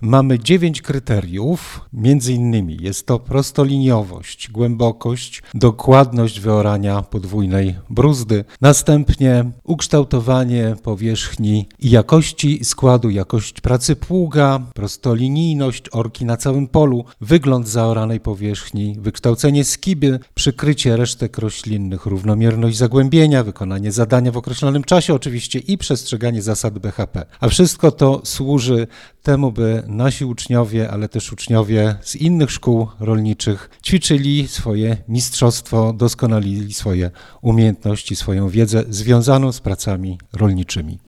mamy 9 kryteriów, między innymi jest to prostoliniowość, głębokość, dokładność wyorania podwójnej bruzdy, następnie ukształtowanie powierzchni i jakości składu, jakość pracy pługa, prostolinijność orki na całym polu, wygląd zaoranej powierzchni, wykształcenie skiby, przykrycie resztek roślinnych, równomierność zagłębienia, wykonanie zadania w określonym czasie oczywiście i przestrzeganie zasad BHP. A wszystko to służy temu, by nasi uczniowie, ale też uczniowie z innych szkół rolniczych ćwiczyli swoje mistrzostwo, doskonalili swoje umiejętności, swoją wiedzę związaną z pracami rolniczymi.